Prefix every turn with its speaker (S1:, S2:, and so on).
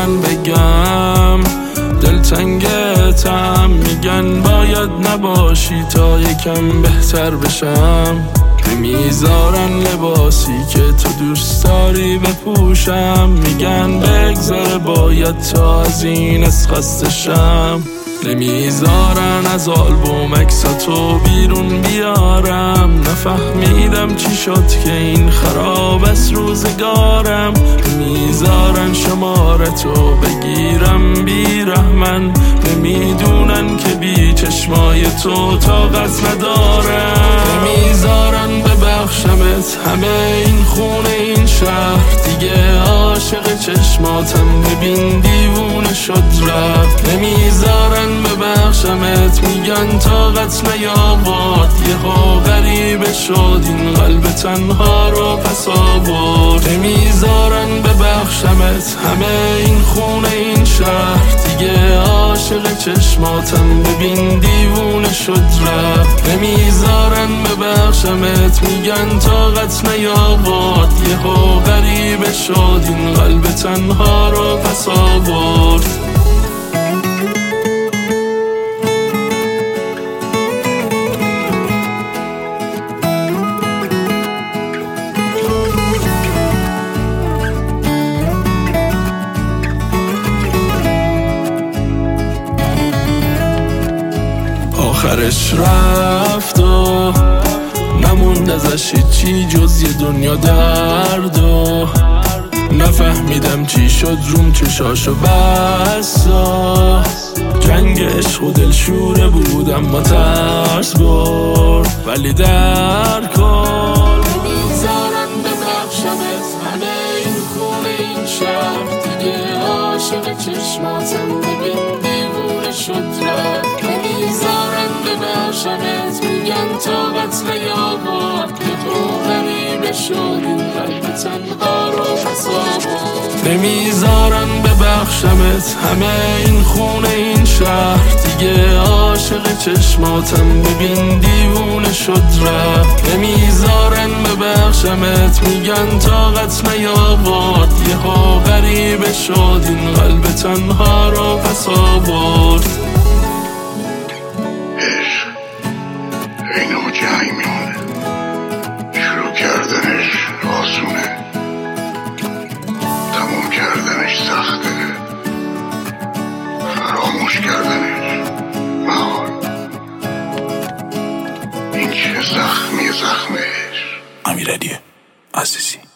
S1: نمیذارن بگم دلتنگتم، میگن باید نباشی تا یکم بهتر بشم. نمیذارن لباسی که تو دوست داری بپوشم، میگن بگذره باید تا از این خسته شم. نمیذارن از آلبوم عکساتو بیرون بیارم، نفهمیدم چی شد که این خراب از روزگارم. نمیذارن شمارتو بگیرم بی رحمن، نمیدونن که بی چشمای تو طاقت ندارم. نمیذارن ببخشمت همه این خونه این شهر، دیگه عاشق چشماتم ببین دیوونه شد رفت. نمیذارن ببخشمت میگن طاقت نیاورد، یهو غریبه شد این قلب تنها رو پس آورد. نمیذارن ببخشمت همه این خونه این شهر، دیگه عاشق چشماتم ببین دیوونه شد رفت. نمیذارن ببخشمت میگن طاقت نیاورد، یهو غریبه شد این قلب تنها رو پس آورد. آخرش رفت و نموند ازش چی جز یه دنیا درد و نفهمیدم چی شد روم چشاشو بستا. جنگ عشق و دلشوره بود اما ترس برد، ولی در کل
S2: نمیذارن ببخشمت همه این خونه این شهر، دیگه عاشق چشماتم ببین دیوونه شد رفت. نمیذارن ببخشمت میگن طاقت نیاورد، یهو غریبه شد این قلب تنها رو پس آورد.
S1: نمیذارن ببخشمت همه این خونه این شهر، دیگه عاشق چشماتم ببین دیوونه شد رفت. نمیذارن ببخشمت میگن طاقت نیاورد، یهو غریبه شد این قلب تنها رو پس آورد.
S3: اینو جنگ میمونه، شروع کردنش آسونه، تموم کردنش سخته، فراموش کردنش محال. این چه زخمیه زخمش.
S4: امیرعلی عزیزی.